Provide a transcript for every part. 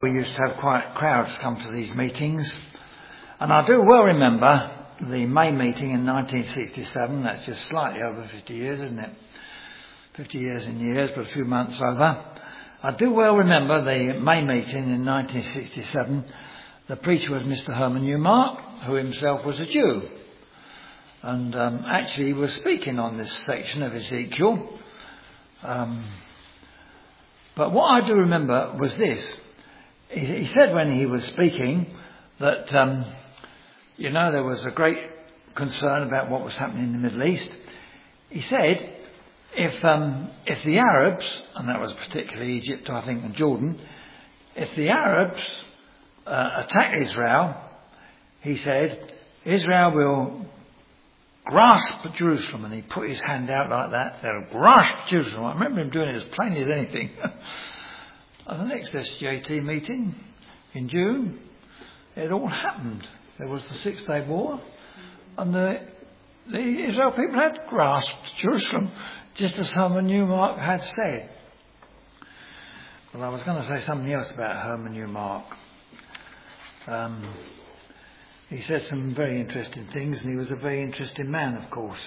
We used to have quite crowds come to these meetings, and I do well remember the May meeting in 1967. That's just slightly over 50 years, isn't it? 50 years in years, but a few months over. I do well remember the May meeting in 1967. The preacher was Mr. Herman Newmark, who himself was a Jew, and actually he was speaking on this section of Ezekiel. But what I do remember was this. He said when he was speaking that, there was a great concern about what was happening in the Middle East. He said, if the Arabs, and that was particularly Egypt, I think, and Jordan, if the Arabs attack Israel, he said, Israel will grasp Jerusalem. And he put his hand out like that. They'll grasp Jerusalem. I remember him doing it as plainly as anything. At the next SGAT meeting in June, it all happened. There was the 6-day war, and the Israel people had grasped Jerusalem, just as Herman Newmark had said. Well, I was going to say something else about Herman Newmark. He said some very interesting things, and he was a very interesting man, of course.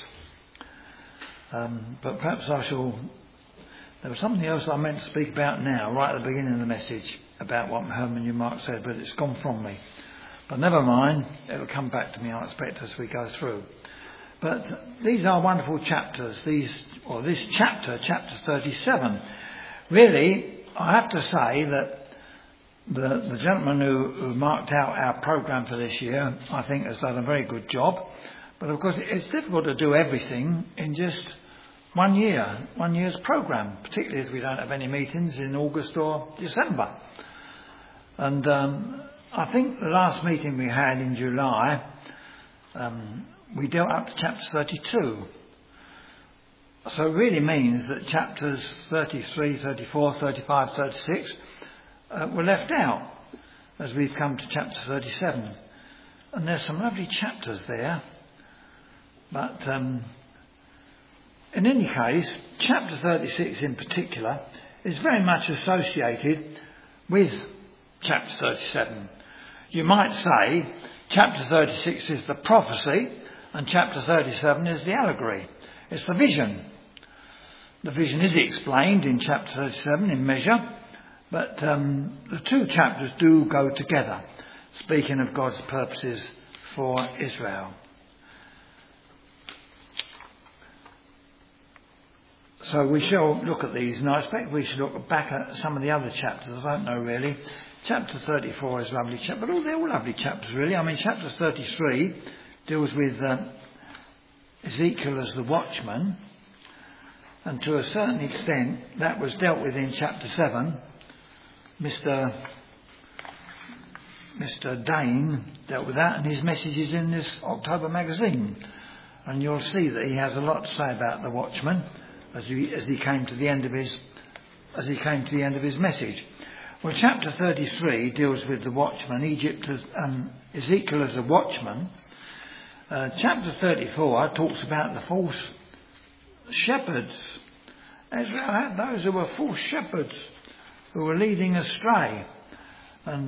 But perhaps there was something else I meant to speak about now, right at the beginning of the message, about what Herman Newmark said, but it's gone from me. But never mind, it'll come back to me, I expect, as we go through. But these are wonderful chapters. This chapter 37. Really, I have to say that the gentleman who marked out our programme for this year, I think, has done a very good job. But of course, it's difficult to do everything in just 1 year's programme, particularly as we don't have any meetings in August or December. And I think the last meeting we had in July, we dealt up to chapter 32. So it really means that chapters 33, 34, 35, 36 were left out as we've come to chapter 37. And there's some lovely chapters there, but in any case, chapter 36 in particular is very much associated with chapter 37. You might say chapter 36 is the prophecy and chapter 37 is the allegory. It's the vision. The vision is explained in chapter 37 in measure, but the two chapters do go together, speaking of God's purposes for Israel. So we shall look at these, and I expect we should look back at some of the other chapters. I don't know really. Chapter 34 is a lovely chapter, but they're all lovely chapters really. I mean, chapter 33 deals with Ezekiel as the watchman, and to a certain extent that was dealt with in chapter 7. Mr. Dane dealt with that, and his message is in this October magazine, and you'll see that he has a lot to say about the watchman as he came to the end of his message. Well, chapter 33 deals with the watchman, Ezekiel as a watchman. Chapter 34 talks about the false shepherds. Israel had those who were false shepherds who were leading astray, and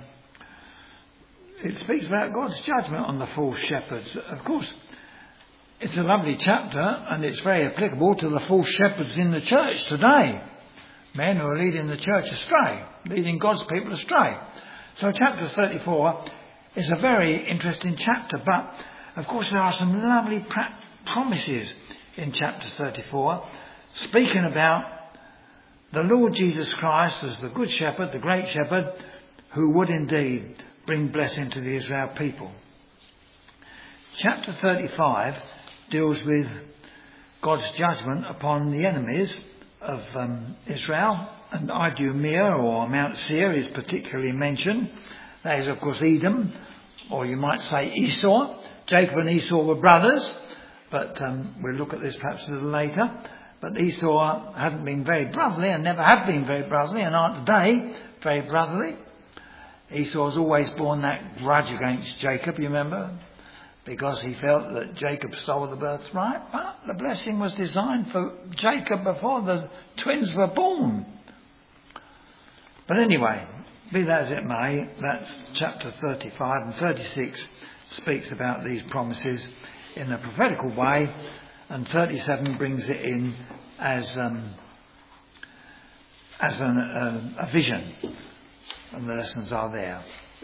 it speaks about God's judgment on the false shepherds. Of course, it's a lovely chapter, and it's very applicable to the false shepherds in the church today. Men who are leading the church astray, leading God's people astray. So chapter 34 is a very interesting chapter, but of course there are some lovely promises in chapter 34, speaking about the Lord Jesus Christ as the good shepherd, the great shepherd, who would indeed bring blessing to the Israel people. Chapter 35 deals with God's judgment upon the enemies of Israel, and Idumea or Mount Seir is particularly mentioned. That is, of course, Edom, or you might say Esau. Jacob and Esau were brothers, but we'll look at this perhaps a little later. But Esau hadn't been very brotherly and never have been very brotherly and aren't today very brotherly. Esau's always borne that grudge against Jacob, you remember, because he felt that Jacob stole the birthright, but the blessing was designed for Jacob before the twins were born. But anyway, be that as it may, that's chapter 35, and 36 speaks about these promises in a prophetical way, and 37 brings it in as a vision, and the lessons are there.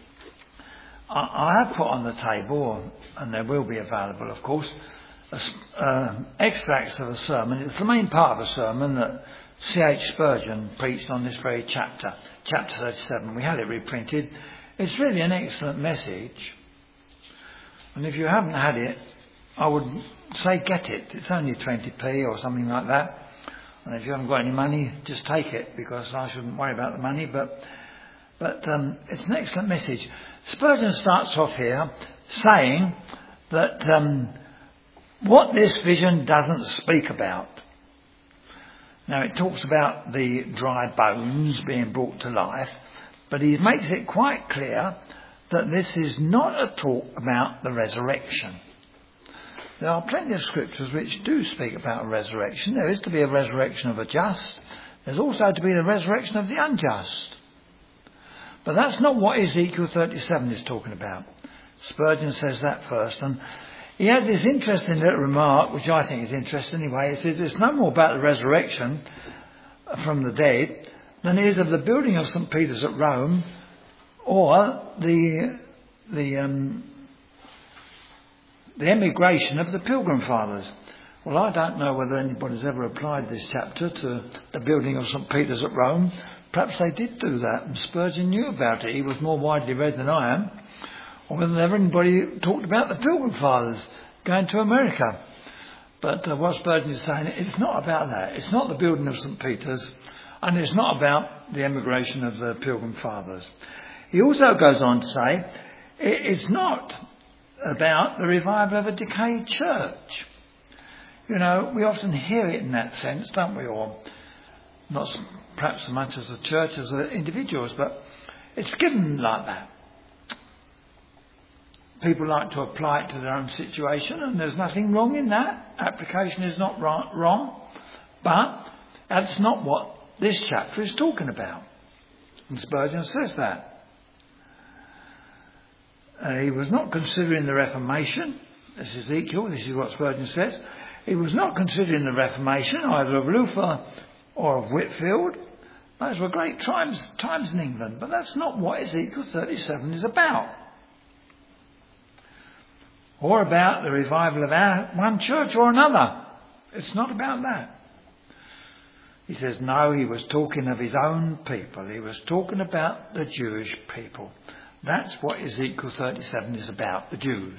I have put on the table, and they will be available, of course, extracts of a sermon. It's the main part of a sermon that C.H. Spurgeon preached on this very chapter 37. We had it reprinted. It's really an excellent message. And if you haven't had it, I would say get it. It's only 20p or something like that. And if you haven't got any money, just take it, because I shouldn't worry about the money. But it's an excellent message. Spurgeon starts off here saying that what this vision doesn't speak about. Now, it talks about the dry bones being brought to life, but he makes it quite clear that this is not a talk about the resurrection. There are plenty of scriptures which do speak about a resurrection. There is to be a resurrection of the just. There's also to be the resurrection of the unjust. But that's not what Ezekiel 37 is talking about. Spurgeon says that first. And he has this interesting little remark, which I think is interesting anyway. He says it's no more about the resurrection from the dead than it is of the building of St. Peter's at Rome, or the emigration of the Pilgrim Fathers. Well, I don't know whether anybody's ever applied this chapter to the building of St. Peter's at Rome. Perhaps they did do that, and Spurgeon knew about it. He was more widely read than I am. Or whether ever anybody talked about the Pilgrim Fathers going to America. But what Spurgeon is saying, it's not about that. It's not the building of St. Peter's, and it's not about the emigration of the Pilgrim Fathers. He also goes on to say, it's not about the revival of a decayed church. You know, we often hear it in that sense, don't we? Or not perhaps so much as the church as the individuals, but it's given like that. People like to apply it to their own situation, and there's nothing wrong in that. Application is not wrong, but that's not what this chapter is talking about. And Spurgeon says that. He was not considering the Reformation. This is Ezekiel, this is what Spurgeon says. He was not considering the Reformation, either of Luther or of Whitefield. Those were great times in England, but that's not what Ezekiel 37 is about. Or about the revival of one church or another. It's not about that. He says, no, he was talking of his own people. He was talking about the Jewish people. That's what Ezekiel 37 is about, the Jews.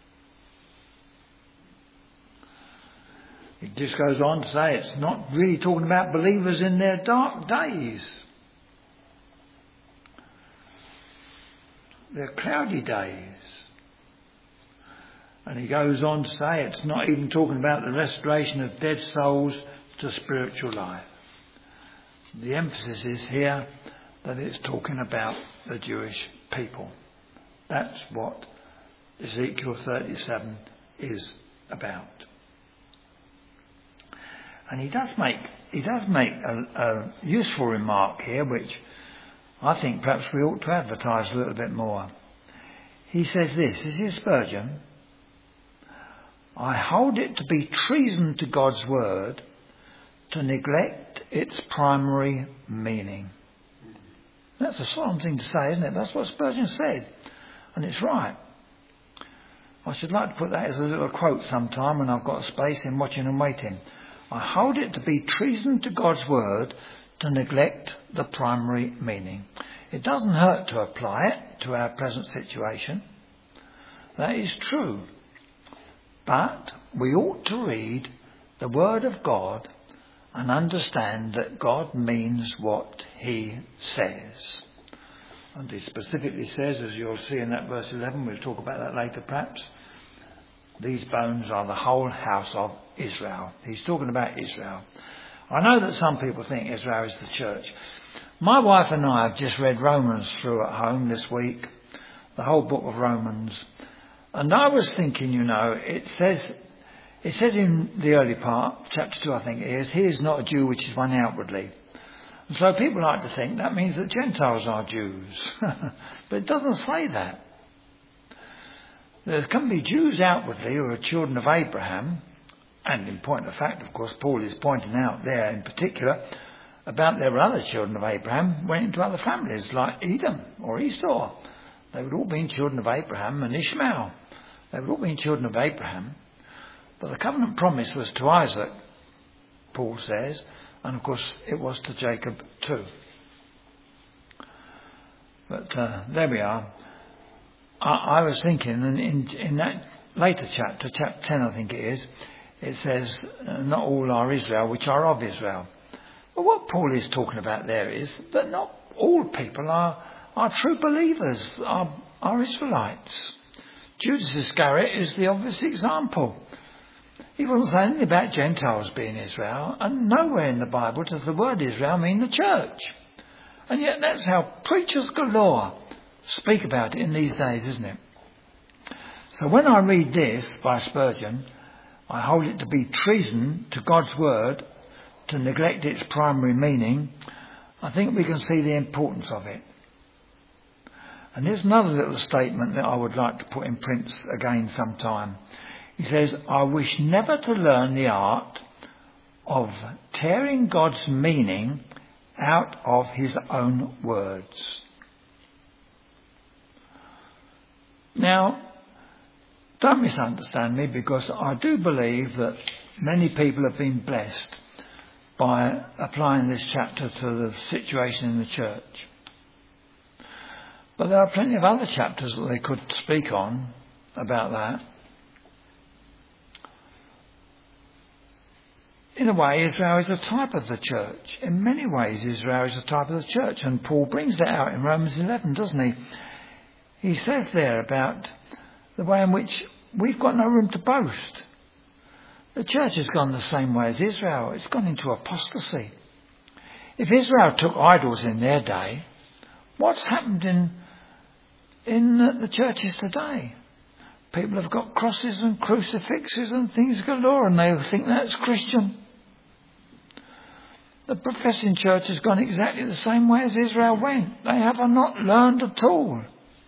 It just goes on to say it's not really talking about believers in their dark days. Their cloudy days. And he goes on to say it's not even talking about the restoration of dead souls to spiritual life. The emphasis is here that it's talking about the Jewish people. That's what Ezekiel 37 is about. And he does make a useful remark here, which I think perhaps we ought to advertise a little bit more. He says this is Spurgeon. I hold it to be treason to God's word to neglect its primary meaning. That's a solemn thing to say, isn't it? That's what Spurgeon said. And it's right. I should like to put that as a little quote sometime when I've got a space in Watching and Waiting. I hold it to be treason to God's word to neglect the primary meaning. It doesn't hurt to apply it to our present situation. That is true. But we ought to read the word of God and understand that God means what he says. And he specifically says, as you'll see in that verse 11, we'll talk about that later perhaps, these bones are the whole house of Israel. He's talking about Israel. I know that some people think Israel is the church. My wife and I have just read Romans through at home this week, the whole book of Romans. And I was thinking, it says in the early part, chapter 2 I think it is, he is not a Jew which is one outwardly. And so people like to think that means that Gentiles are Jews. But it doesn't say that. There can be Jews outwardly who are children of Abraham. And in point of fact, of course, Paul is pointing out there in particular about there were other children of Abraham went into other families like Edom or Esau. They would all been children of Abraham, and Ishmael. They would all been children of Abraham. But the covenant promise was to Isaac, Paul says, and of course it was to Jacob too. But there we are. I was thinking, and in that later chapter 10 I think it is, it says, not all are Israel, which are of Israel. But what Paul is talking about there is that not all people are true believers, are Israelites. Judas Iscariot is the obvious example. He wasn't saying anything about Gentiles being Israel, and nowhere in the Bible does the word Israel mean the church. And yet that's how preachers galore speak about it in these days, isn't it? So when I read this by Spurgeon, I hold it to be treason to God's word to neglect its primary meaning. I think we can see the importance of it. And here's another little statement that I would like to put in print again sometime. He says, I wish never to learn the art of tearing God's meaning out of his own words. Now, don't misunderstand me, because I do believe that many people have been blessed by applying this chapter to the situation in the church. But there are plenty of other chapters that they could speak on about that. In a way, Israel is a type of the church. In many ways, Israel is a type of the church. And Paul brings that out in Romans 11, doesn't he? He says there about the way in which we've got no room to boast. The church has gone the same way as Israel. It's gone into apostasy. If Israel took idols in their day, what's happened in the churches today? People have got crosses and crucifixes and things galore, and they think that's Christian. The professing church has gone exactly the same way as Israel went. They have not learned at all.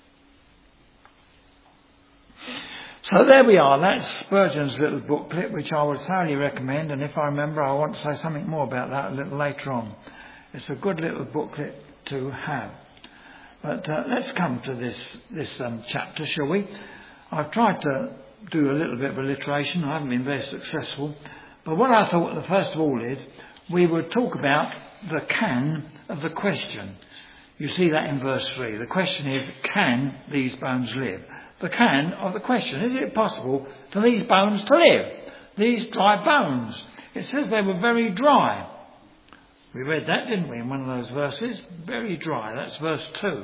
So there we are. That's Spurgeon's little booklet, which I would thoroughly recommend. And if I remember, I want to say something more about that a little later on. It's a good little booklet to have. But let's come to this chapter, shall we? I've tried to do a little bit of alliteration. I haven't been very successful. But what I thought, the first of all, is we would talk about the can of the question. You see that in verse 3. The question is, can these bones live? The can of the question. Is it possible for these bones to live? These dry bones. It says they were very dry. We read that, didn't we, in one of those verses? Very dry. That's verse 2.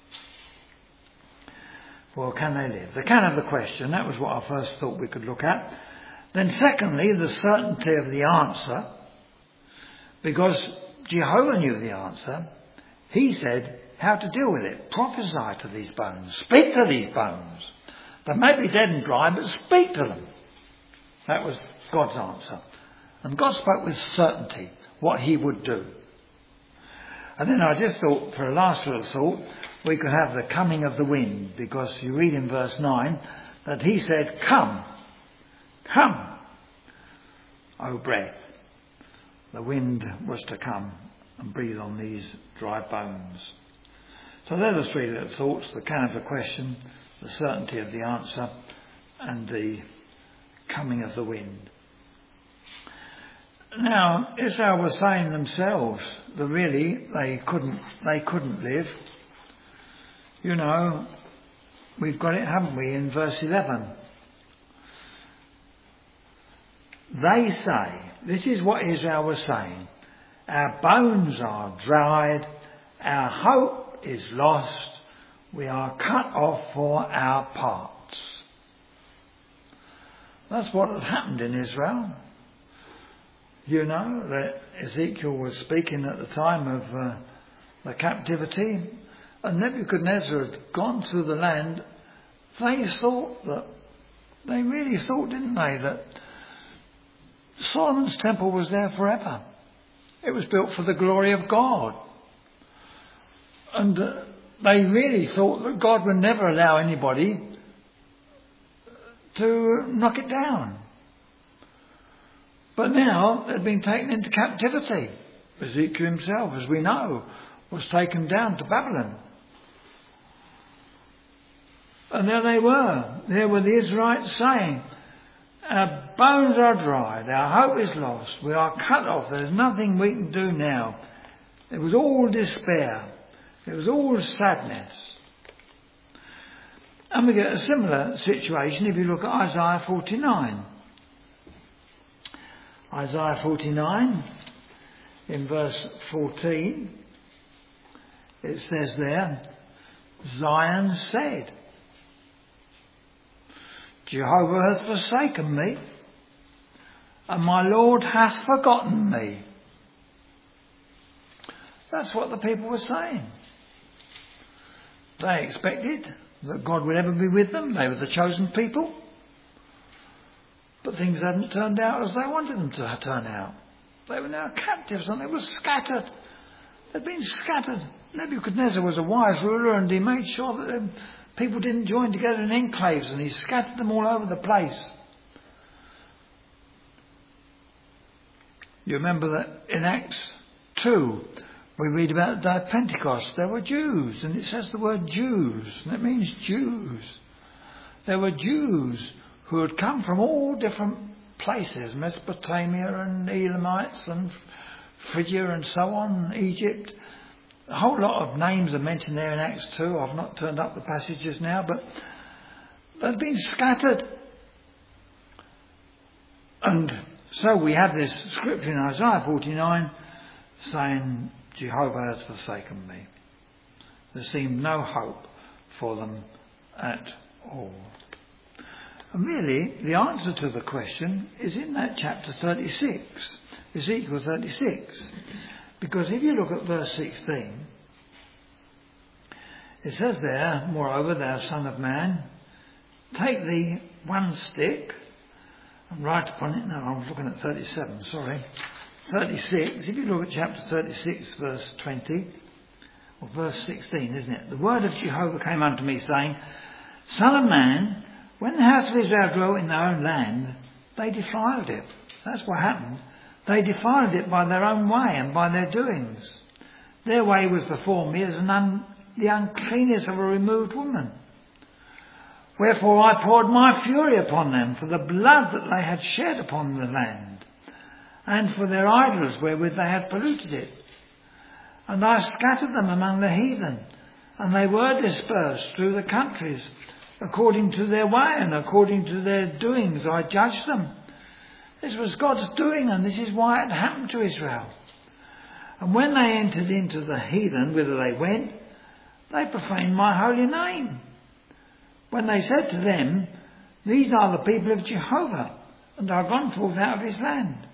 Well, can they live? The can of the question. That was what I first thought we could look at. Then secondly, the certainty of the answer. Because Jehovah knew the answer. He said how to deal with it. Prophesy to these bones. Speak to these bones. They may be dead and dry, but speak to them. That was God's answer. And God spoke with certainty what he would do. And then I just thought, for a last little thought, we could have the coming of the wind, because you read in verse 9 that he said, come, come, O breath. The wind was to come and breathe on these dry bones. So there are the three little thoughts: the can of the question, the certainty of the answer, and the coming of the wind. Now, Israel was saying themselves that really they couldn't live. You know, we've got it, haven't we, in verse 11. They say, this is what Israel was saying, our bones are dried, our hope is lost, we are cut off for our parts. That's what had happened in Israel. You know that Ezekiel was speaking at the time of the captivity, and Nebuchadnezzar had gone through the land. They really thought, didn't they, that Solomon's temple was there forever. It was built for the glory of God. And they really thought that God would never allow anybody to knock it down. But now they've been taken into captivity. Ezekiel himself, as we know, was taken down to Babylon. And there they were. There were the Israelites saying, our bones are dried, our hope is lost, we are cut off, there's nothing we can do now. It was all despair. It was all sadness. And we get a similar situation if you look at Isaiah 49. Isaiah 49, in verse 14, it says there, Zion said, Jehovah has forsaken me, and my Lord hath forgotten me. That's what the people were saying. They expected that God would ever be with them. They were the chosen people. But things hadn't turned out as they wanted them to turn out. They were now captives and they were scattered. They'd been scattered. Nebuchadnezzar was a wise ruler, and he made sure that people didn't join together in enclaves, and he scattered them all over the place. You remember that in Acts 2, we read about the day of Pentecost. There were Jews, and it says the word Jews, and it means Jews. There were Jews who had come from all different places, Mesopotamia and Elamites and Phrygia and so on, Egypt. A whole lot of names are mentioned there in Acts 2. I've not turned up the passages now, but they've been scattered. And so we have this scripture in Isaiah 49 saying, Jehovah has forsaken me. There seemed no hope for them at all. And really, the answer to the question is in that chapter 36, Ezekiel 36. Because if you look at verse 16, it says there, moreover, thou son of man, take thee one stick and write upon it. No, I'm looking at 37, sorry. 36, if you look at chapter 36, verse 20, or verse 16, isn't it? The word of Jehovah came unto me, saying, Son of man, when the house of Israel dwelt in their own land, they defiled it. That's what happened. They defiled it by their own way and by their doings. Their way was before me as the uncleanness of a removed woman. Wherefore I poured my fury upon them for the blood that they had shed upon the land, and for their idols wherewith they had polluted it. And I scattered them among the heathen, and they were dispersed through the countries. According to their way and according to their doings I judged them. This was God's doing, and this is why it happened to Israel. And when they entered into the heathen, whither they went, they profaned my holy name. When they said to them, These are the people of Jehovah, and are gone forth out of his land.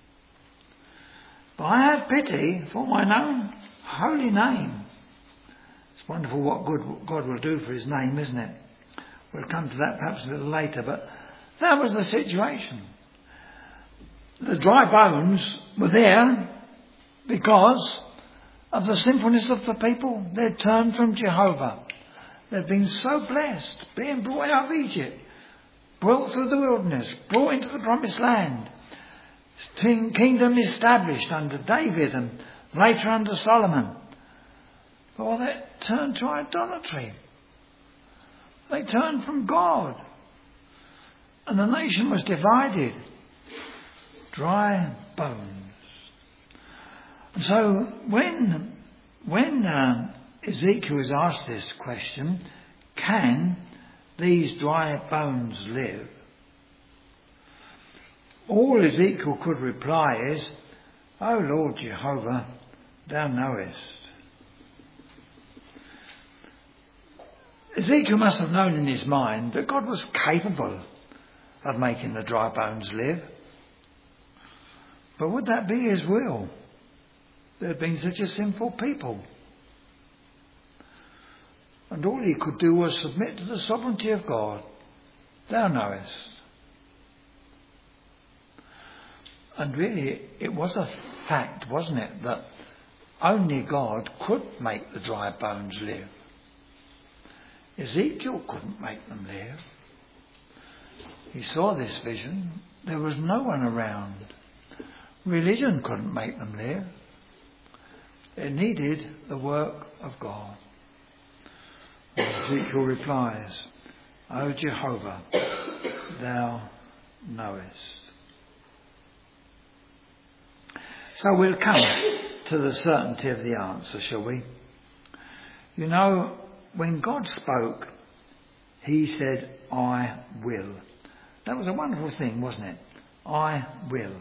But I have pity for mine own holy name. It's wonderful what good God will do for his name, isn't it? We'll come to that perhaps a little later, but that was the situation. The dry bones were there because of the sinfulness of the people. They'd turned from Jehovah. They'd been so blessed, being brought out of Egypt, brought through the wilderness, brought into the promised land. Kingdom established under David and later under Solomon. But they turned to idolatry. They turned from God. And the nation was divided. Dry bones. And so when Ezekiel is asked this question, can these dry bones live? All Ezekiel could reply is, O Lord Jehovah, thou knowest. Ezekiel must have known in his mind that God was capable of making the dry bones live. But would that be his will? There had been such a sinful people. And all he could do was submit to the sovereignty of God. Thou knowest. And really, it was a fact, wasn't it, that only God could make the dry bones live. Ezekiel couldn't make them live. He saw this vision. There was no one around. Religion couldn't make them live. It needed the work of God. And Ezekiel replies, O Jehovah, thou knowest. So we'll come to the certainty of the answer, shall we? You know, when God spoke, he said, I will. That was a wonderful thing, wasn't it? I will.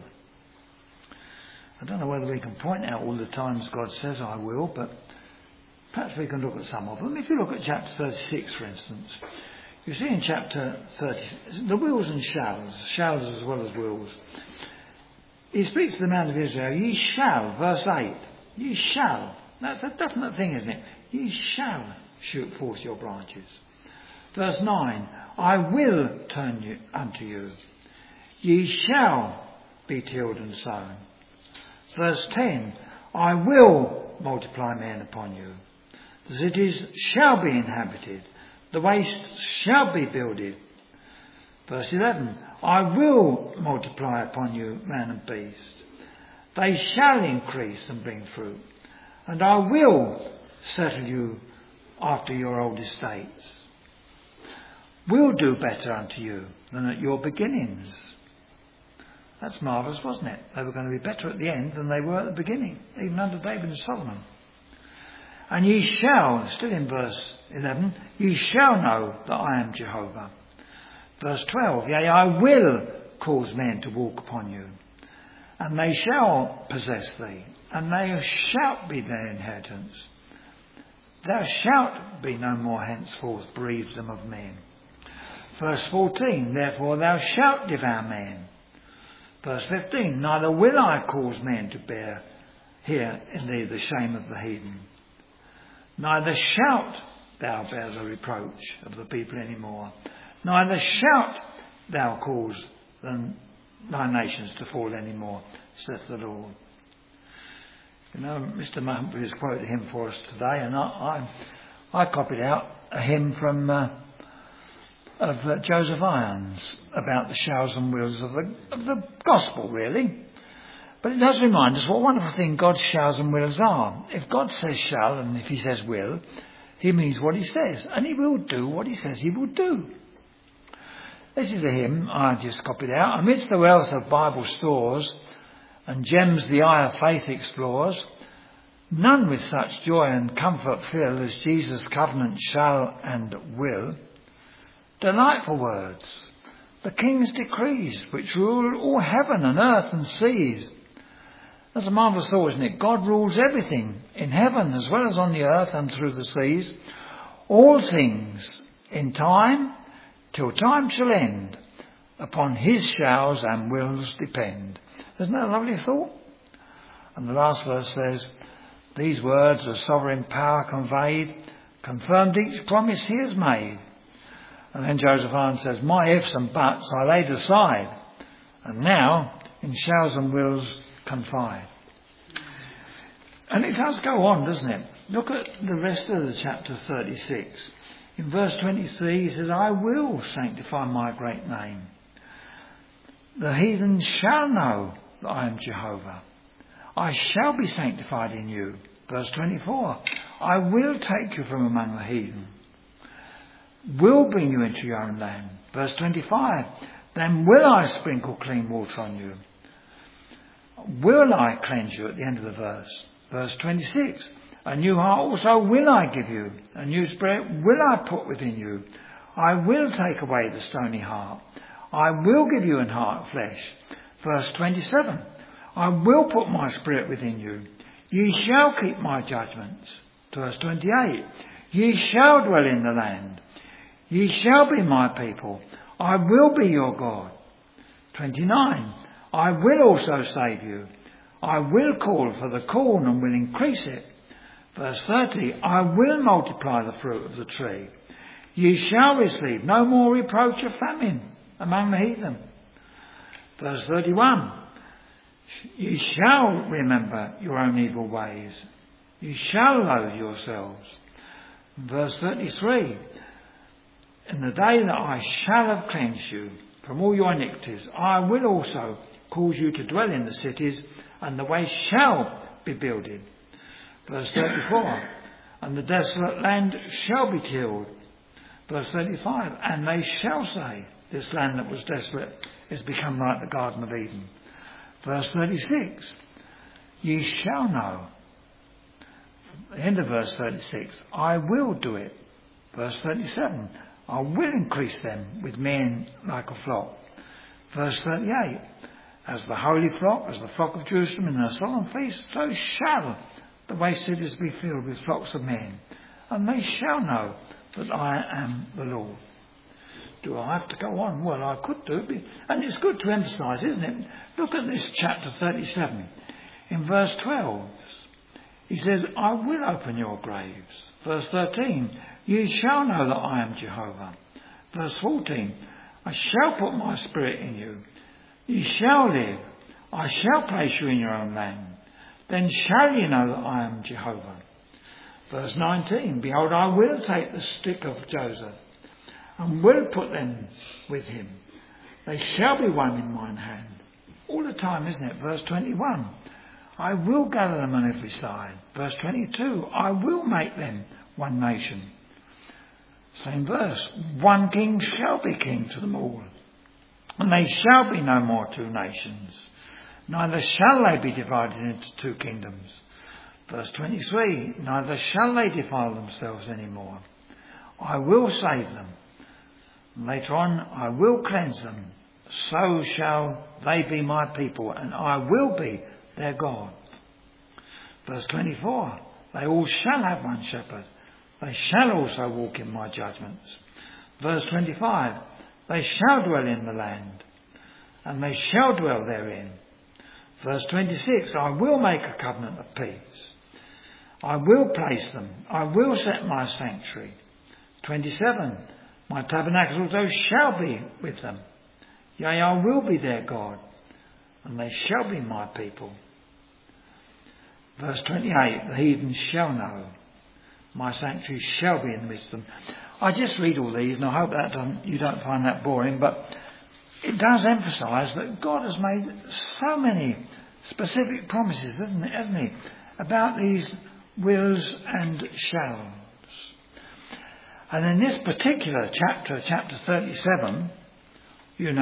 I don't know whether we can point out all the times God says I will, but perhaps we can look at some of them. If you look at chapter 36, for instance, you see in chapter 30, the wills and shalls as well as wills. He speaks to the man of Israel, ye shall, verse 8, ye shall. That's a definite thing, isn't it? Ye shall shoot forth your branches. Verse 9, I will turn you unto you. Ye shall be tilled and sown. Verse 10, I will multiply men upon you. The cities shall be inhabited. The wastes shall be builded. Verse 11, I will multiply upon you man and beast. They shall increase and bring fruit. And I will settle you after your old estates. Will do better unto you than at your beginnings. That's marvellous, wasn't it? They were going to be better at the end than they were at the beginning, even under David and Solomon. And ye shall, still in verse 11, ye shall know that I am Jehovah. Verse 12, yea, I will cause men to walk upon you, and they shall possess thee, and they shalt be their inheritance. Thou shalt be no more henceforth bereaved them of men. Verse 14, therefore thou shalt devour men. Verse 15, neither will I cause men to bear here in thee the shame of the heathen. Neither shalt thou bear the reproach of the people any more. Neither shalt thou cause thy nations to fall any more, saith the Lord. You know, Mr. Humphrey has quoted a hymn for us today, and I copied out a hymn from of Joseph Irons about the shalls and wills of the gospel, really. But it does remind us what a wonderful thing God's shalls and wills are. If God says shall and if he says will, he means what he says, and he will do what he says he will do. This is a hymn I just copied out. Amidst the wealth of Bible stores and gems the eye of faith explores, none with such joy and comfort fill as Jesus' covenant shall and will. Delightful words, the King's decrees, which rule all heaven and earth and seas. That's a marvellous thought, isn't it? God rules everything in heaven as well as on the earth and through the seas. All things in time, till time shall end, upon his shall and wills depend. Isn't that a lovely thought? And the last verse says, these words of sovereign power conveyed, confirmed each promise he has made. And then Joseph Irons says, my ifs and buts I laid aside, and now in shalls and wills confide. And it does go on, doesn't it? Look at the rest of the chapter 36. In verse 23 he says, I will sanctify my great name. The heathen shall know that I am Jehovah. I shall be sanctified in you. Verse 24, I will take you from among the heathen. Will bring you into your own land. Verse 25, then will I sprinkle clean water on you. Will I cleanse you at the end of the verse. Verse 26, a new heart also will I give you. A new spirit will I put within you. I will take away the stony heart. I will give you an heart of flesh. Verse 27, I will put my spirit within you. Ye shall keep my judgments. Verse 28, ye shall dwell in the land. Ye shall be my people. I will be your God. 29, I will also save you. I will call for the corn and will increase it. Verse 30, I will multiply the fruit of the tree. Ye shall receive no more reproach of famine among the heathen. Verse 31, You shall remember your own evil ways. You shall loathe yourselves. Verse 33. In the day that I shall have cleansed you from all your iniquities, I will also cause you to dwell in the cities, and the way shall be builded. Verse 34. And the desolate land shall be tilled. Verse 35. And they shall say, this land that was desolate is become like the Garden of Eden. Verse 36. Ye shall know. End of verse 36. I will do it. Verse 37. I will increase them with men like a flock. Verse 38. As the holy flock, as the flock of Jerusalem in their solemn feast, so shall the waste cities be filled with flocks of men. And they shall know that I am the Lord. Do I have to go on? Well, I could do. And it's good to emphasise, isn't it? Look at this chapter 37. In verse 12, he says, I will open your graves. Verse 13, ye shall know that I am Jehovah. Verse 14, I shall put my spirit in you. Ye shall live. I shall place you in your own land. Then shall ye know that I am Jehovah. Verse 19, behold, I will take the stick of Joseph and will put them with him. They shall be one in mine hand. All the time, isn't it? Verse 21, I will gather them on every side. Verse 22, I will make them one nation. Same verse, one king shall be king to them all. And they shall be no more two nations. Neither shall they be divided into two kingdoms. Verse 23, neither shall they defile themselves any more. I will save them. Later on, I will cleanse them. So shall they be my people, and I will be their God. Verse 24, they all shall have one shepherd. They shall also walk in my judgments. Verse 25, they shall dwell in the land, and they shall dwell therein. Verse 26, I will make a covenant of peace. I will place them. I will set my sanctuary. 27, my tabernacle also shall be with them. Yea, I will be their God, and they shall be my people. Verse 28, the heathen shall know. My sanctuary shall be in the midst of them. I just read all these, and I hope that you don't find that boring, but it does emphasise that God has made so many specific promises, hasn't he, about these wills and shalls. And in this particular chapter, chapter 37, you've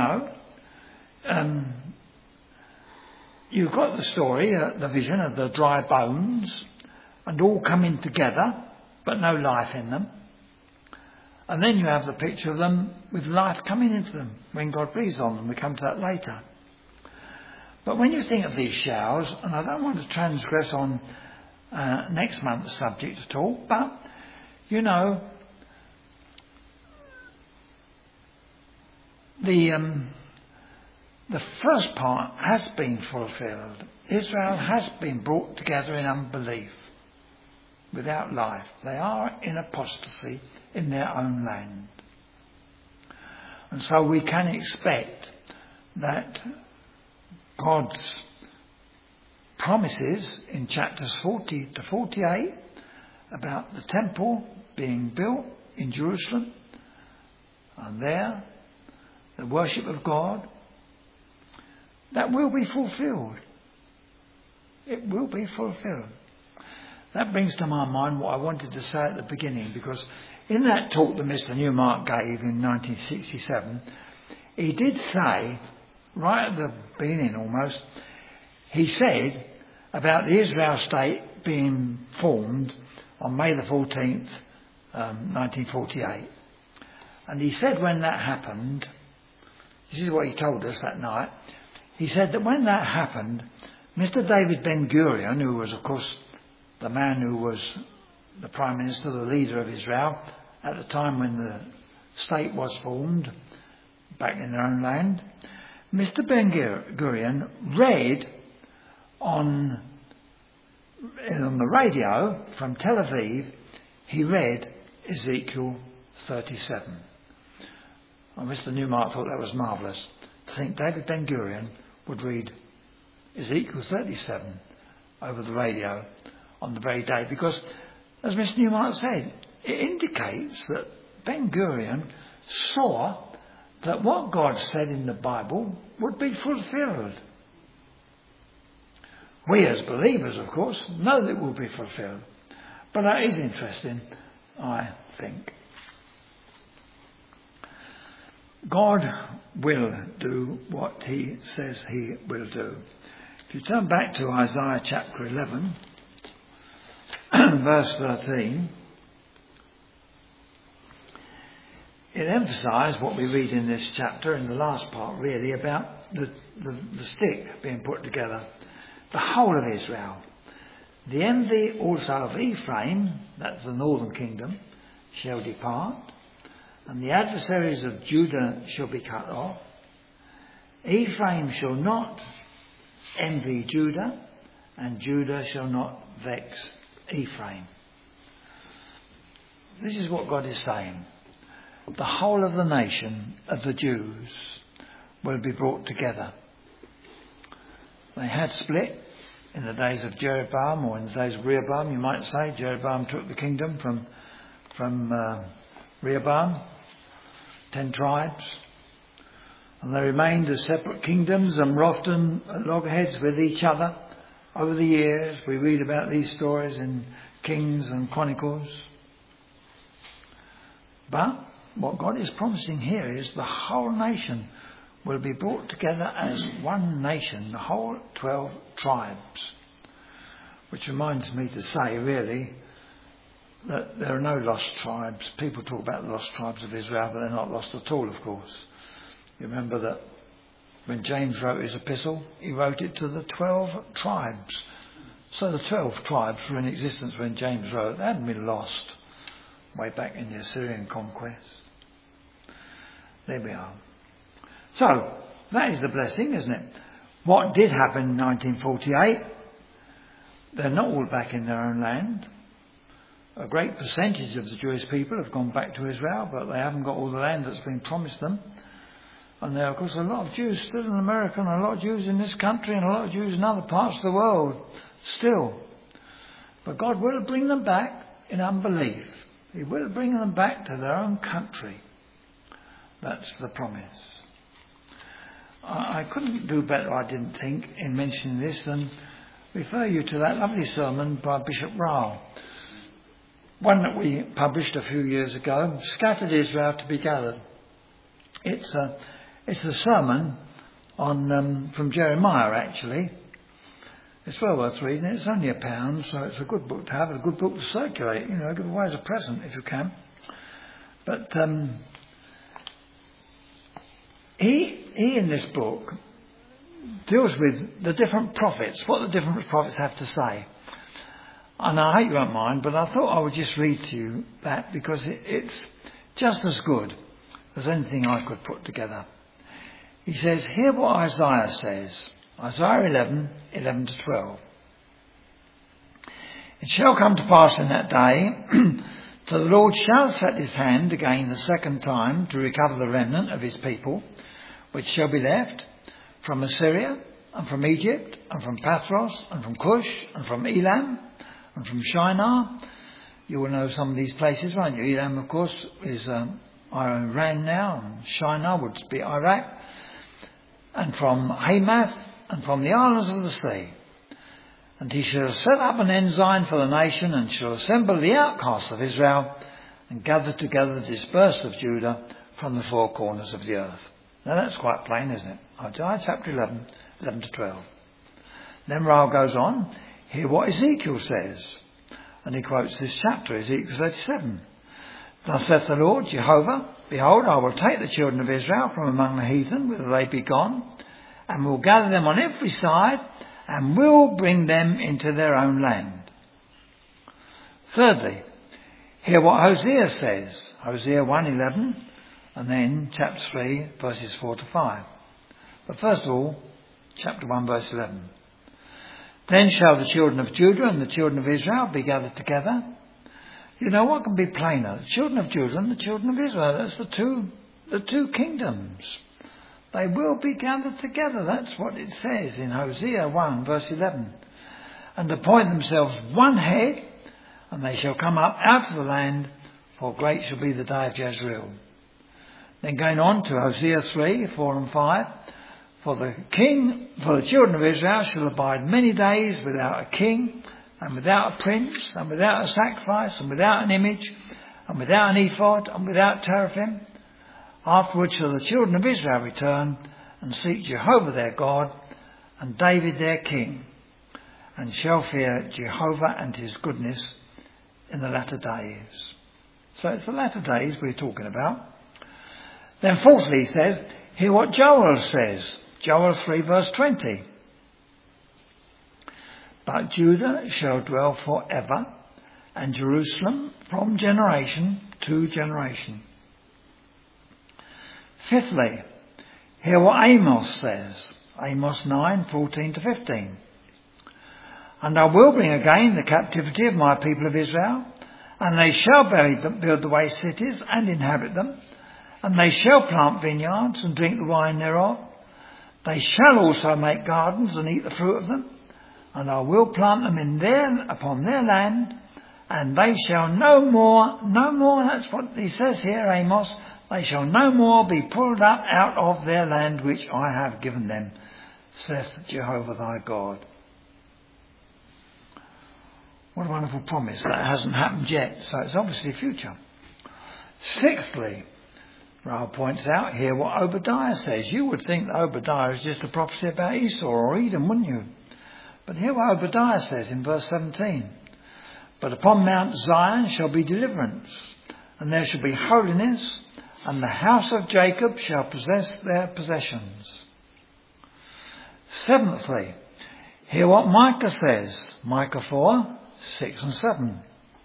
got the story, the vision of the dry bones, and all coming together, but no life in them. And then you have the picture of them with life coming into them when God breathes on them. We come to that later. But when you think of these showers, and I don't want to transgress on next month's subject at all, but, the first part has been fulfilled. Israel has been brought together in unbelief, without life. They are in apostasy in their own land. And so we can expect that God's promises in chapters 40 to 48 about the temple being built in Jerusalem, and there the worship of God, that will be fulfilled. It will be fulfilled. That brings to my mind what I wanted to say at the beginning, because in that talk that Mr. Newmark gave in 1967, he did say, right at the beginning almost, he said about the Israel state being formed on May the 14th, 1948. And he said when that happened, this is what he told us that night, he said that when that happened, Mr. David Ben-Gurion, who was, of course, the man who was the Prime Minister, the leader of Israel, at the time when the state was formed, back in their own land, Mr. Ben-Gurion read on the radio from Tel Aviv, he read Ezekiel 37. And Mr. Newmark thought that was marvellous, to think David Ben-Gurion would read Ezekiel 37 over the radio on the very day, because, as Mr. Newmark said, it indicates that Ben-Gurion saw that what God said in the Bible would be fulfilled. We as believers, of course, know that it will be fulfilled. But that is interesting, I think. God will do what he says he will do. If you turn back to Isaiah chapter 11, verse 13, it emphasised what we read in this chapter, in the last part really, about the stick being put together. The whole of Israel. The envy also of Ephraim, that's the northern kingdom, shall depart, and the adversaries of Judah shall be cut off. Ephraim shall not envy Judah, and Judah shall not vex Ephraim. This is what God is saying. The whole of the nation of the Jews will be brought together. They had split in the days of Jeroboam, or in the days of Rehoboam, you might say. Jeroboam took the kingdom from Rehoboam, 10 tribes. And they remained as separate kingdoms and were often at loggerheads with each other over the years. We read about these stories in Kings and Chronicles. But what God is promising here is the whole nation will be brought together as one nation, the whole 12 tribes. Which reminds me to say, really, that there are no lost tribes. People talk about the lost tribes of Israel, but they're not lost at all, of course. You remember that when James wrote his epistle, he wrote it to the 12 tribes. So the 12 tribes were in existence when James wrote. They hadn't been lost way back in the Assyrian conquest. There we are. So, that is the blessing, isn't it? What did happen in 1948? They're not all back in their own land. A great percentage of the Jewish people have gone back to Israel, but they haven't got all the land that's been promised them. And there are, of course, a lot of Jews still in America, and a lot of Jews in this country, and a lot of Jews in other parts of the world still. But God will bring them back in unbelief. He will bring them back to their own country. That's the promise. I couldn't do better, I didn't think, in mentioning this than refer you to that lovely sermon by Bishop Ryle. One that we published a few years ago, Scattered Israel to be Gathered. It's a sermon on from Jeremiah, actually. It's well worth reading. It's only £1, so it's a good book to have, a good book to circulate. You know, give away as a present if you can. But he in this book deals with the different prophets, what the different prophets have to say. And I hope you won't mind, but I thought I would just read to you that because it's just as good as anything I could put together. He says, hear what Isaiah says. Isaiah 11 to 12. It shall come to pass in that day that the Lord shall set his hand again the second time to recover the remnant of his people, which shall be left from Assyria, and from Egypt, and from Pathros, and from Cush, and from Elam, and from Shinar. You will know some of these places, won't you? Elam, of course, is Iran now, and Shinar would be Iraq, and from Hamath, and from the islands of the sea. And he shall set up an ensign for the nation, and shall assemble the outcasts of Israel, and gather together the dispersed of Judah from the four corners of the earth. Now that's quite plain, isn't it? Isaiah chapter 11 to 12. Then Ryle goes on, hear what Ezekiel says. And he quotes this chapter, Ezekiel 37. Thus saith the Lord Jehovah, behold, I will take the children of Israel from among the heathen, whither they be gone, and will gather them on every side, and will bring them into their own land. Thirdly, hear what Hosea says. Hosea 1:11, and then chapter 3, verses 4 to 5. But first of all, chapter 1, verse 11. Then shall the children of Judah and the children of Israel be gathered together. You know what can be plainer? The children of Judah and the children of Israel. That's the two kingdoms. They will be gathered together. That's what it says in Hosea 1 verse 11. And appoint themselves one head, and they shall come up out of the land, for great shall be the day of Jezreel. Then going on to Hosea 3, 4 and 5. For the children of Israel shall abide many days without a king, and without a prince, and without a sacrifice, and without an image, and without an ephod, and without teraphim. Afterwards shall the children of Israel return, and seek Jehovah their God, and David their king, and shall fear Jehovah and his goodness in the latter days. So it's the latter days we're talking about. Then fourthly, he says, hear what Joel says. Joel 3 verse 20. But Judah shall dwell forever, and Jerusalem from generation to generation. Fifthly, hear what Amos says. Amos 9, 14 to 15. And I will bring again the captivity of my people of Israel, and they shall build the waste cities and inhabit them, and they shall plant vineyards and drink the wine thereof. They shall also make gardens and eat the fruit of them, and I will plant them upon their land, and they shall no more, that's what he says here, Amos, they shall no more be pulled up out of their land which I have given them, saith Jehovah thy God. What a wonderful promise. That hasn't happened yet, so it's obviously future. Sixthly, Rahel points out here what Obadiah says. You would think that Obadiah is just a prophecy about Esau or Edom, wouldn't you? But hear what Obadiah says in verse 17. But upon Mount Zion shall be deliverance, and there shall be holiness, and the house of Jacob shall possess their possessions. Seventhly, hear what Micah says. Micah 4, 6 and 7.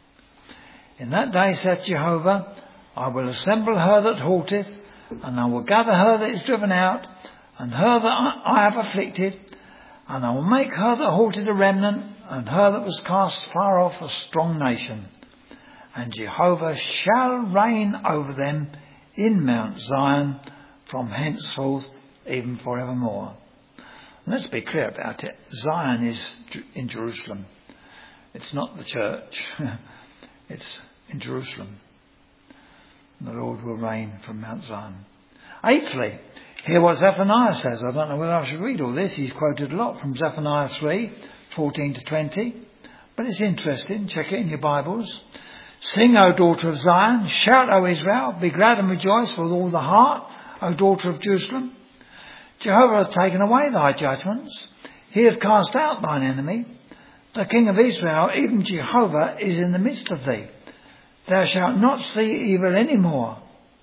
In that day saith Jehovah, I will assemble her that halteth, and I will gather her that is driven out, and her that I have afflicted, and I will make her that halted a remnant, and her that was cast far off a strong nation. And Jehovah shall reign over them in Mount Zion from henceforth even forevermore. And let's be clear about it. Zion is in Jerusalem. It's not the church. It's in Jerusalem. And the Lord will reign from Mount Zion. Eighthly, hear what Zephaniah says. I don't know whether I should read all this. He's quoted a lot from Zephaniah 3, 14 to 20. But it's interesting. Check it in your Bibles. Sing, O daughter of Zion. Shout, O Israel. Be glad and rejoice with all the heart, O daughter of Jerusalem. Jehovah hath taken away thy judgments. He hath cast out thine enemy. The King of Israel, even Jehovah, is in the midst of thee. Thou shalt not see evil any more.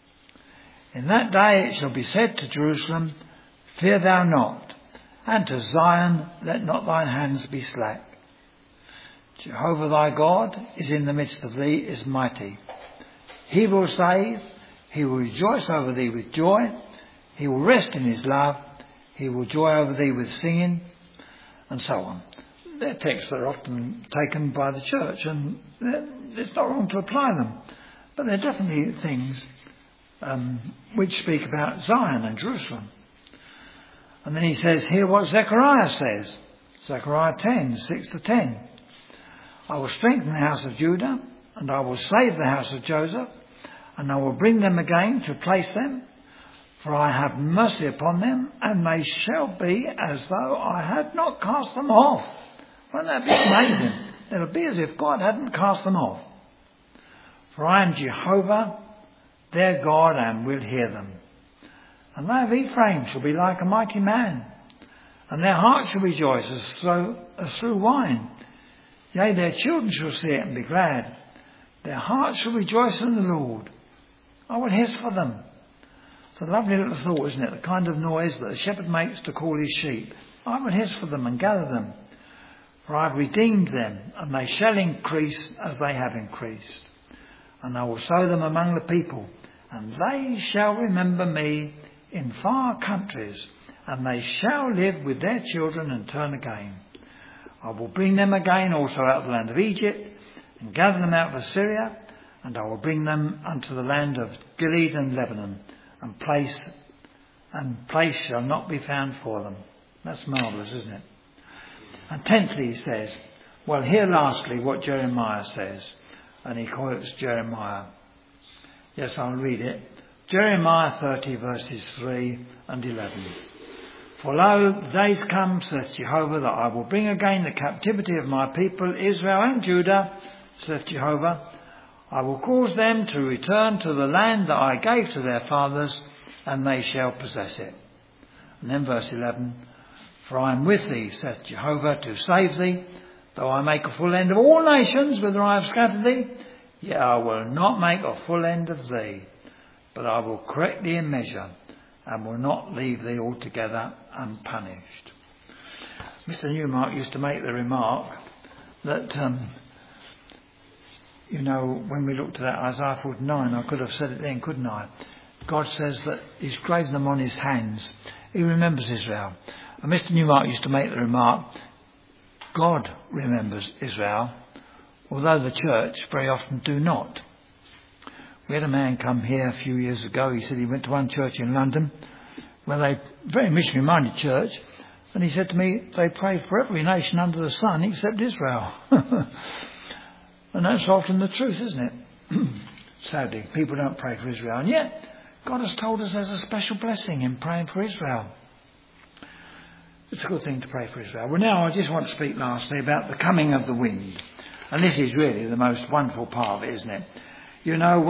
In that day it shall be said to Jerusalem, fear thou not, and to Zion, let not thine hands be slack. Jehovah thy God is in the midst of thee, is mighty. He will save, he will rejoice over thee with joy, he will rest in his love, he will joy over thee with singing, and so on. They're texts that are often taken by the church, and it's not wrong to apply them, but they're definitely things which speak about Zion and Jerusalem. And then he says, hear what Zechariah says. Zechariah 10, 6 to 10. I will strengthen the house of Judah, and I will save the house of Joseph, and I will bring them again to place them, for I have mercy upon them, and they shall be as though I had not cast them off. Won't that be amazing? It'll be as if God hadn't cast them off. For I am Jehovah, their God, and will hear them. And they of Ephraim shall be like a mighty man, and their heart shall rejoice as through wine. Yea, their children shall see it and be glad. Their hearts shall rejoice in the Lord. I will hiss for them. It's a lovely little thought, isn't it? The kind of noise that a shepherd makes to call his sheep. I will hiss for them and gather them. For I have redeemed them, and they shall increase as they have increased. And I will sow them among the people, and they shall remember me in far countries, and they shall live with their children and turn again. I will bring them again also out of the land of Egypt, and gather them out of Assyria, and I will bring them unto the land of Gilead and Lebanon, and place and place shall not be found for them. That's marvellous, isn't it? And 10thly he says, well, hear lastly what Jeremiah says. And he quotes Jeremiah. Yes, I'll read it. Jeremiah 30 verses 3 and 11. For lo, the days come, saith Jehovah, that I will bring again the captivity of my people, Israel and Judah, saith Jehovah. I will cause them to return to the land that I gave to their fathers, and they shall possess it. And then verse 11. For I am with thee, saith Jehovah, to save thee. Though I make a full end of all nations, whither I have scattered thee, yet I will not make a full end of thee. But I will correct thee in measure, and will not leave thee altogether unpunished. Mr. Newmark used to make the remark that, when we looked at that Isaiah 49, I could have said it then, couldn't I? God says that he's graven them on his hands. He remembers Israel. And Mr. Newmark used to make the remark, God remembers Israel, although the church very often do not. We had a man come here a few years ago. He said he went to one church in London, where they very missionary-minded church, and he said to me, they pray for every nation under the sun except Israel. And that's often the truth, isn't it? Sadly, people don't pray for Israel. And yet, God has told us there's a special blessing in praying for Israel. It's a good thing to pray for Israel. Well, now I just want to speak lastly about the coming of the wind. And this is really the most wonderful part of it, isn't it? You know,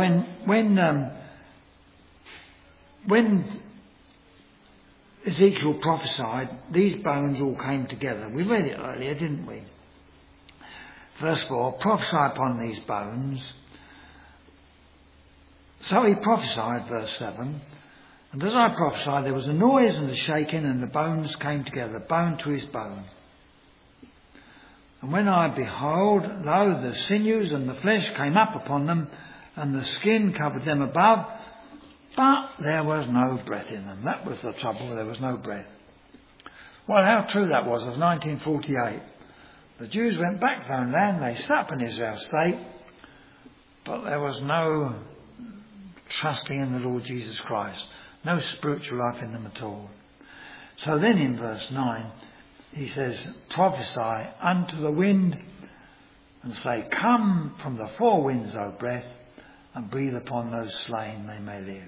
when Ezekiel prophesied, these bones all came together. We read it earlier, didn't we? Verse 4, prophesy upon these bones. So he prophesied, verse 7, and as I prophesied, there was a noise and a shaking, and the bones came together, bone to his bone. And when I beheld, lo, the sinews and the flesh came up upon them, and the skin covered them above, but there was no breath in them. That was the trouble, there was no breath. Well, how true that was of 1948. The Jews went back to their own land, they set up an Israel state, but there was no trusting in the Lord Jesus Christ. No spiritual life in them at all. So then in verse 9, he says, prophesy unto the wind and say, come from the four winds, O breath, and breathe upon those slain, they may live.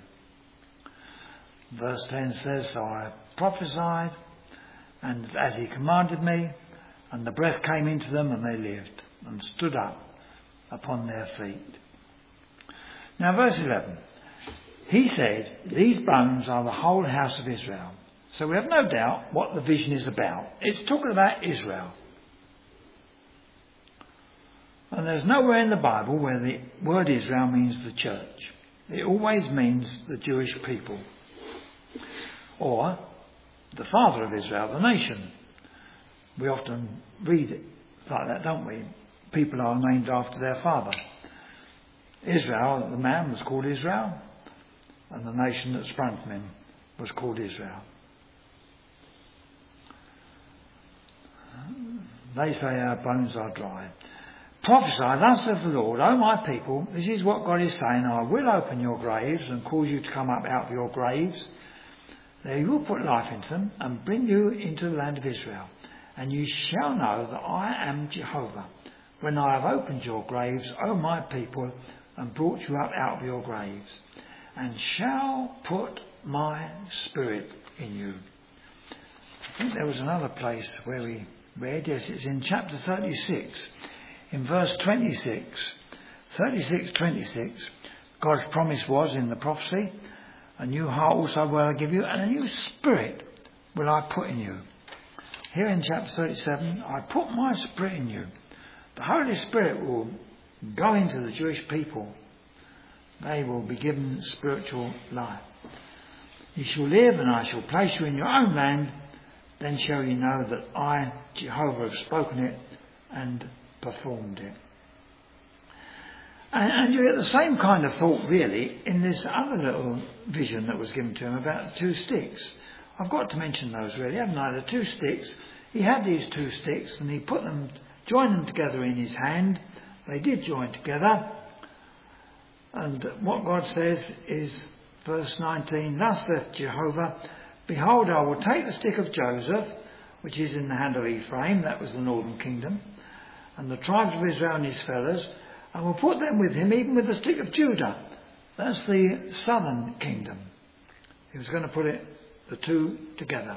Verse 10 says, so I prophesied, and as he commanded me, and the breath came into them, and they lived, and stood up upon their feet. Now verse 11. He said, these bones are the whole house of Israel. So we have no doubt what the vision is about. It's talking about Israel. And there's nowhere in the Bible where the word Israel means the church. It always means the Jewish people. Or the father of Israel, the nation. We often read it like that, don't we? People are named after their father. Israel, the man, was called Israel. And the nation that sprang from him was called Israel. They say our bones are dry. Prophesy, thus saith the Lord, O my people, this is what God is saying, I will open your graves and cause you to come up out of your graves. There you will put life into them and bring you into the land of Israel. And you shall know that I am Jehovah, when I have opened your graves, O my people, and brought you up out of your graves, and shall put my spirit in you. I think there was another place where we read, yes, it's in chapter 36, in verse 26. 36:26, God's promise was in the prophecy, a new heart also will I give you, and a new spirit will I put in you. Here in chapter 37, I put my spirit in you. The Holy Spirit will go into the Jewish people. They will be given spiritual life. You shall live, and I shall place you in your own land. Then shall you know that I, Jehovah, have spoken it and performed it. And you get the same kind of thought, really, in this other little vision that was given to him about the two sticks. I've got to mention those, really, haven't I? The two sticks. He had these two sticks, and he joined them together in his hand. They did join together. And what God says is, verse 19, thus saith Jehovah, Behold, I will take the stick of Joseph, which is in the hand of Ephraim, that was the northern kingdom, and the tribes of Israel and his fellows, and will put them with him, even with the stick of Judah. That's the southern kingdom. He was going to put the two together.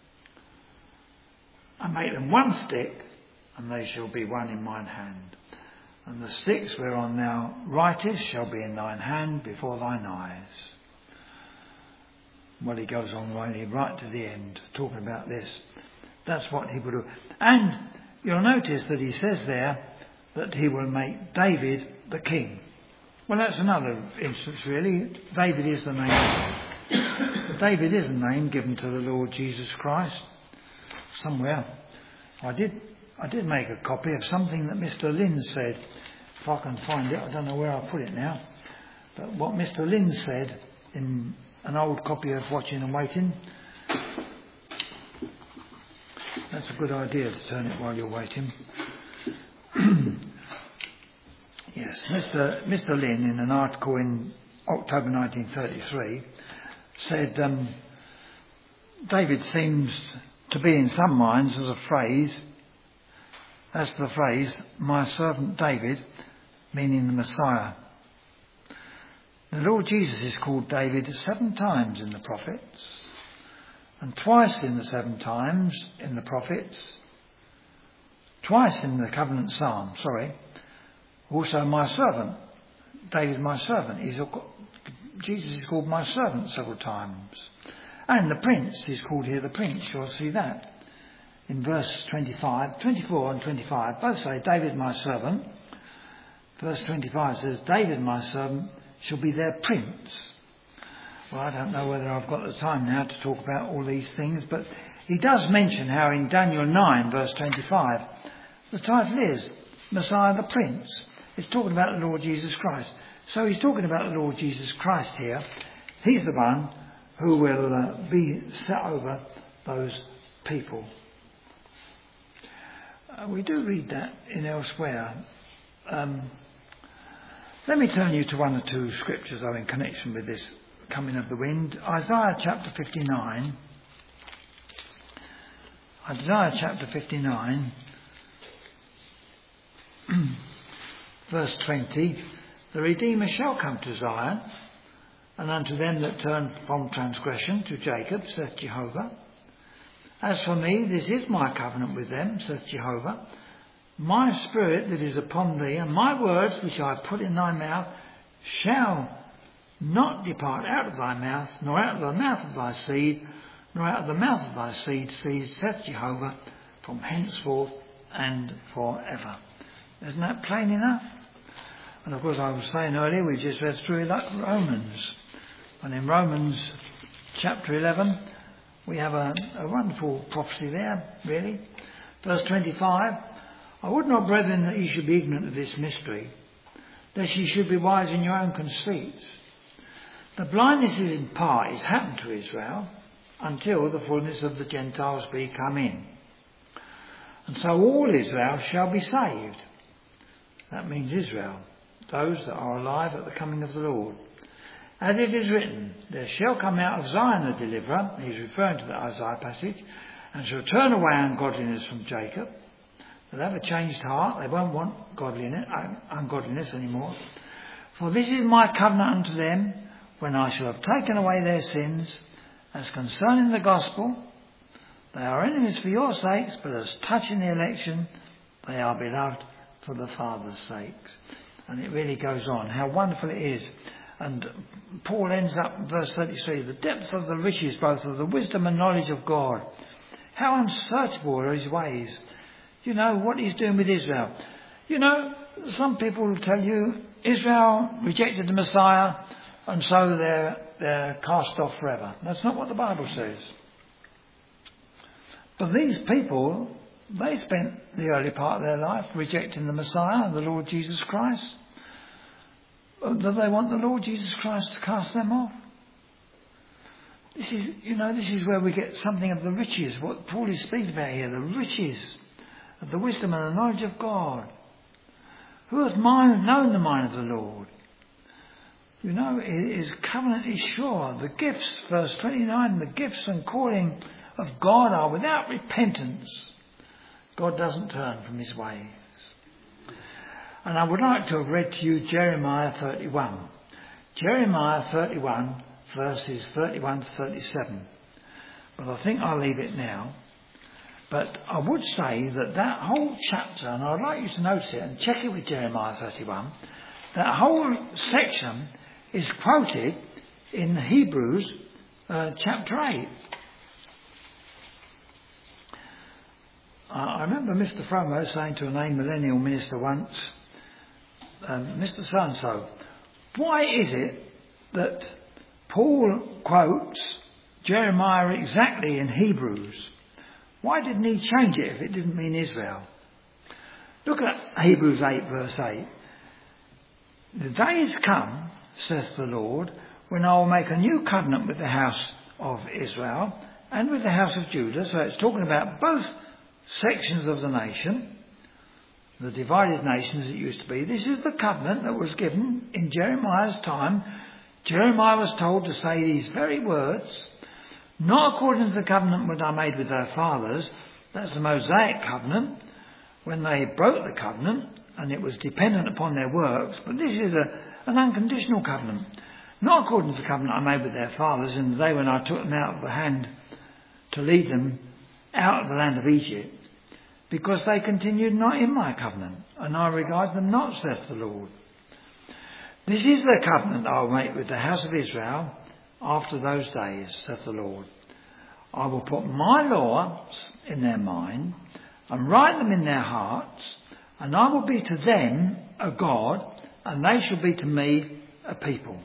And make them one stick, and they shall be one in mine hand. And the sticks whereon thou writest shall be in thine hand before thine eyes. Well, he goes on right to the end, talking about this. That's what he will do. And you'll notice that he says there that he will make David the king. Well, that's another instance, really. David is the name. David is a name given to the Lord Jesus Christ. Somewhere. I did make a copy of something that Mr. Lynn said. If I can find it, I don't know where I put it now. But what Mr. Lynn said in an old copy of Watching and Waiting. That's a good idea to turn it while you're waiting. Yes, Mr. Lynn, in an article in October 1933, said David seems to be in some minds as the phrase, my servant David, meaning the Messiah. The Lord Jesus is called David 7 times in the prophets, and twice in the 7 times in the prophets, twice in the covenant psalm, Also my servant, David my servant. Jesus is called my servant several times. And the prince is called here the prince. You'll see that. In verse 24 and 25, both say, David my servant. Verse 25 says, David my servant shall be their prince. Well, I don't know whether I've got the time now to talk about all these things, but he does mention how in Daniel 9, verse 25, the title is Messiah the Prince. It's talking about the Lord Jesus Christ. So he's talking about the Lord Jesus Christ here. He's the one who will be set over those people. We do read that in elsewhere. Let me turn you to one or two scriptures though in connection with this coming of the wind. Isaiah chapter 59. Isaiah chapter 59. Verse 20. The Redeemer shall come to Zion, and unto them that turn from transgression to Jacob, saith Jehovah. As for me, this is my covenant with them, saith Jehovah. My spirit that is upon thee, and my words which I put in thy mouth, shall not depart out of thy mouth, nor out of the mouth of thy seed, nor out of the mouth of thy seed, saith Jehovah, from henceforth and forever. Isn't that plain enough? And of course, I was saying earlier, we just read through Romans. And in Romans chapter 11, we have a wonderful prophecy there, really. Verse 25, I would not, brethren, that ye should be ignorant of this mystery, lest ye should be wise in your own conceits. The blindness is in part is happened to Israel, until the fullness of the Gentiles be come in. And so all Israel shall be saved. That means Israel, those that are alive at the coming of the Lord. As it is written, there shall come out of Zion a deliverer, he's referring to the Isaiah passage, and shall turn away ungodliness from Jacob. They'll have a changed heart, they won't want ungodliness anymore. For this is my covenant unto them, when I shall have taken away their sins. As concerning the gospel, they are enemies for your sakes, but as touching the election, they are beloved for the Father's sakes. And it really goes on. How wonderful it is. And Paul ends up in verse 33, the depth of the riches, both of the wisdom and knowledge of God. How unsearchable are his ways. You know what he's doing with Israel. You know, some people will tell you Israel rejected the Messiah and so they're cast off forever. That's not what the Bible says. But these people, they spent the early part of their life rejecting the Messiah, the Lord Jesus Christ. Do they want the Lord Jesus Christ to cast them off? This is where we get something of the riches, what Paul is speaking about here, the riches of the wisdom and the knowledge of God. Who hath known the mind of the Lord? You know, his covenant is sure. The gifts, verse 29, the gifts and calling of God are without repentance. God doesn't turn from his ways. And I would like to have read to you Jeremiah 31. Jeremiah 31, verses 31 to 37. But I think I'll leave it now. But I would say that whole chapter, and I'd like you to notice it and check it with Jeremiah 31, that whole section is quoted in Hebrews chapter 8. I remember Mr. Fromo saying to an amillennial minister once, Mr. So-and-so, why is it that Paul quotes Jeremiah exactly in Hebrews? Why didn't he change it if it didn't mean Israel? Look at Hebrews 8 verse 8. The days come, saith the Lord, when I will make a new covenant with the house of Israel and with the house of Judah. So it's talking about both sections of the nation, the divided nation as it used to be. This is the covenant that was given in Jeremiah's time. Jeremiah was told to say these very words, not according to the covenant which I made with their fathers. That's the Mosaic covenant, when they broke the covenant and it was dependent upon their works. But this is an unconditional covenant. Not according to the covenant I made with their fathers in the day when I took them out of the hand to lead them out of the land of Egypt, because they continued not in my covenant, and I regard them not, saith the Lord. This is the covenant I will make with the house of Israel after those days, saith the Lord. I will put my laws in their mind and write them in their hearts, and I will be to them a God, and they shall be to me a people.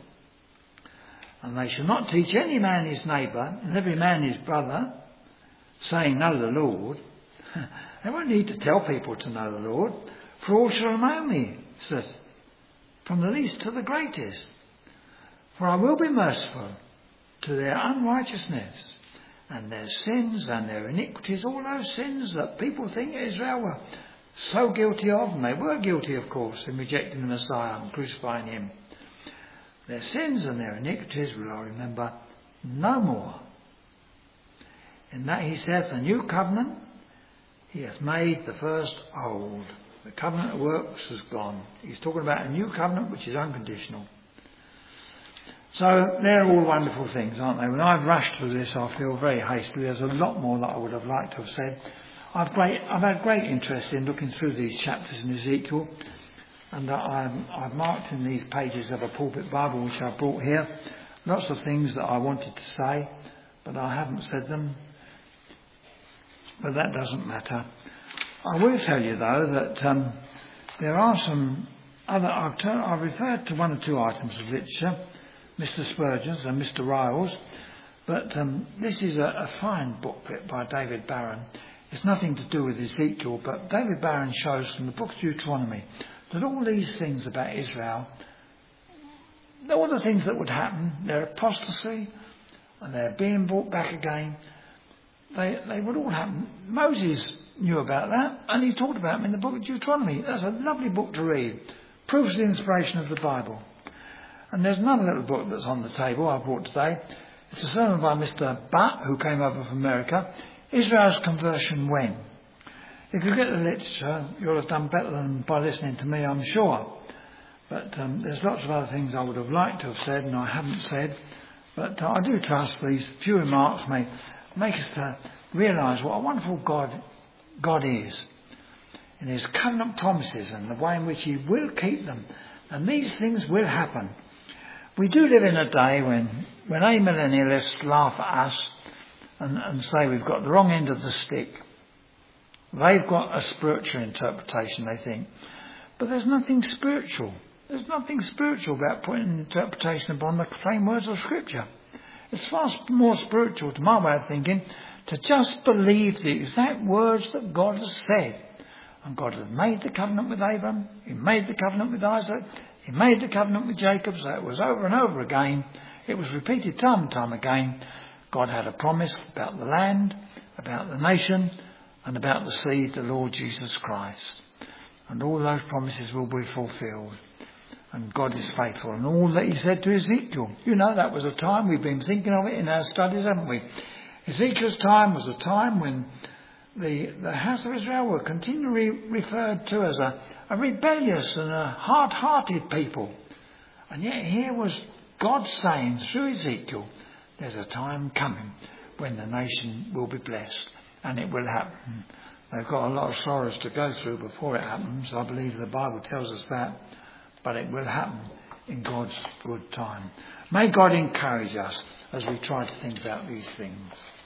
And they shall not teach any man his neighbour and every man his brother, saying, know the Lord. They won't need to tell people to know the Lord, for all shall know me, says, from the least to the greatest. For I will be merciful to their unrighteousness and their sins and their iniquities, all those sins that people think Israel were so guilty of, and they were guilty, of course, in rejecting the Messiah and crucifying him. Their sins and their iniquities will I remember no more. In that he saith, a new covenant he hath made the first old. The covenant of works has gone. He's talking about a new covenant which is unconditional. So they're all wonderful things, aren't they? When I've rushed through this, I feel very hastily. There's a lot more that I would have liked to have said. I've had great interest in looking through these chapters in Ezekiel, and I've marked in these pages of a pulpit Bible which I brought here lots of things that I wanted to say, but I haven't said them. But that doesn't matter. I will tell you though that there are some other. I've referred to one or two items of literature, Mr. Spurgeon's and Mr. Ryle's, but this is a fine booklet by David Barron. It's nothing to do with Ezekiel, but David Barron shows from the book of Deuteronomy that all these things about Israel, all the things that would happen, their apostasy and their being brought back again, they would all happen. Moses knew about that, and he talked about them in the book of Deuteronomy. That's a lovely book to read. Proves the inspiration of the Bible. And there's another little book that's on the table I brought today. It's a sermon by Mr. Butt, who came over from America, Israel's Conversion When. If you get the literature, you'll have done better than by listening to me, I'm sure. But there's lots of other things I would have liked to have said and I haven't said. But I do trust these few remarks may make us to realise what a wonderful God is, in his covenant promises and the way in which he will keep them. And these things will happen. We do live in a day when amillennialists laugh at us and say we've got the wrong end of the stick. They've got a spiritual interpretation, they think. But there's nothing spiritual. There's nothing spiritual about putting an interpretation upon the plain words of Scripture. It's far more spiritual, to my way of thinking, to just believe the exact words that God has said. And God has made the covenant with Abraham. He made the covenant with Isaac. He made the covenant with Jacob. So it was over and over again. It was repeated time and time again. God had a promise about the land, about the nation, and about the seed, the Lord Jesus Christ. And all those promises will be fulfilled. And God is faithful. And all that he said to Ezekiel, you know, that was a time, we've been thinking of it in our studies, haven't we? Ezekiel's time was a time when the house of Israel were continually referred to as a rebellious and a hard-hearted people. And yet here was God saying through Ezekiel, there's a time coming when the nation will be blessed. And it will happen. They've got a lot of sorrows to go through before it happens. I believe the Bible tells us that. But it will happen in God's good time. May God encourage us as we try to think about these things.